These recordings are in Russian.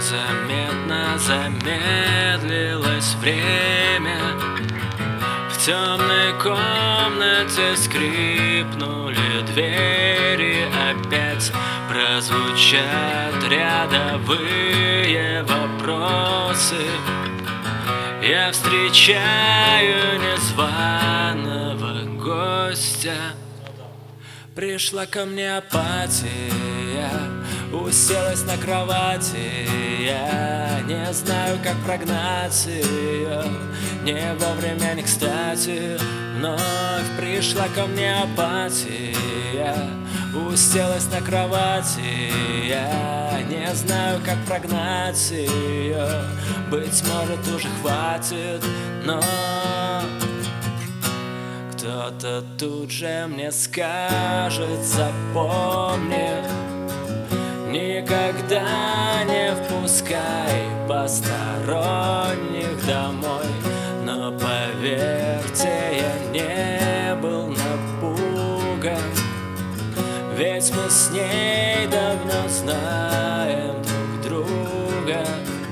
Незаметно замедлилось время. В темной комнате скрипнули двери. Опять прозвучат рядовые вопросы. Я встречаю незваного гостя. Пришла ко мне апатия, уселась на кровати. Я не знаю, как прогнать ее. Не вовремя, не кстати. Вновь пришла ко мне апатия, уселась на кровати. Я не знаю, как прогнать ее. Быть может, уже хватит, но кто-то тут же мне скажет: запомни, никогда не впускай посторонних домой. Но поверьте, я не был напуган, ведь мы с ней давно знаем друг друга.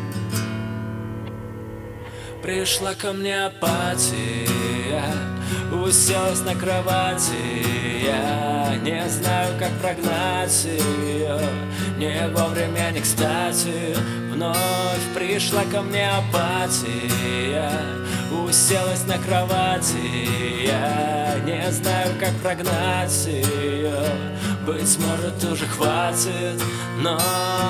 Пришла ко мне апатия, уселась на кровати. Я не знаю, как прогнать ее. Не вовремя, не кстати. Вновь пришла ко мне апатия, уселась на кровати. Я не знаю, как прогнать ее. Быть может, уже хватит, но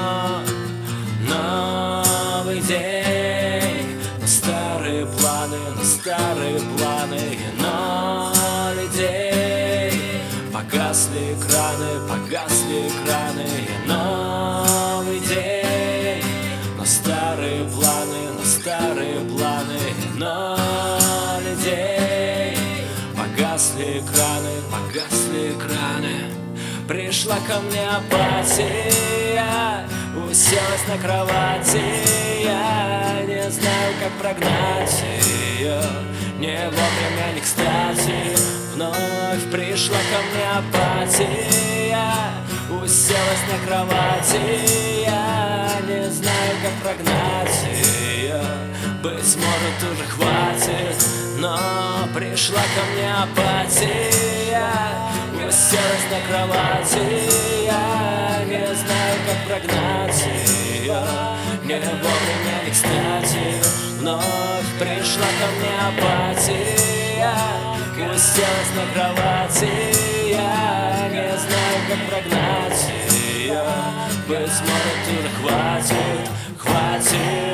новый день. Старые планы и ноль идей. Погасли экраны и новый день. Но старые планы и ноль идей. Погасли экраны. Пришла ко мне апатия, уселась на кровати. Я не знаю, как прогнать ее. Не вовремя, не кстати. Вновь пришла ко мне апатия, уселась на кровати. Я не знаю, как прогнать ее. Быть может, уже хватит, но пришла ко мне апатия, уселась на кровати. Я не знаю, как прогнать ее. Не вовремя, не кстати. Вновь пришла ко мне апатия, уселась на кровати. Я не знаю, как прогнать ее. Быть может, уже хватит.